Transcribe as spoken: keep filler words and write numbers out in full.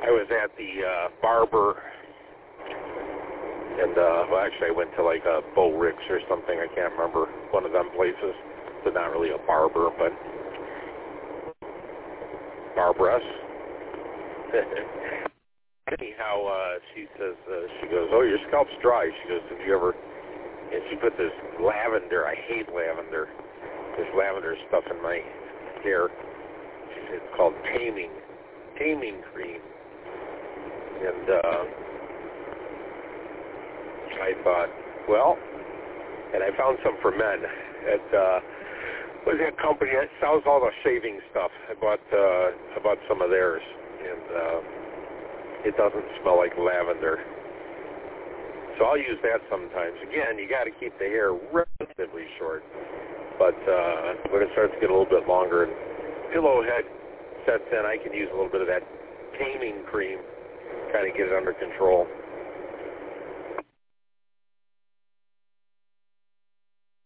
I was at the uh, barber, and uh, well, actually I went to like a Bo Ricks or something. I can't remember, one of them places. It's not really a barber, but barberess. Anyhow, uh, she says, uh, she goes, oh, your scalp's dry. She goes, have you ever, and she put this lavender, I hate lavender, this lavender stuff in my hair. She said it's called taming, taming cream. And uh, I thought, well, and I found some for men at, uh, what is that company that sells all the shaving stuff? I bought, uh, I bought some of theirs, and uh, it doesn't smell like lavender. So I'll use that sometimes. Again, you got to keep the hair relatively short, but uh, when it starts to get a little bit longer and pillow head sets in, I can use a little bit of that taming cream, kind of get it under control.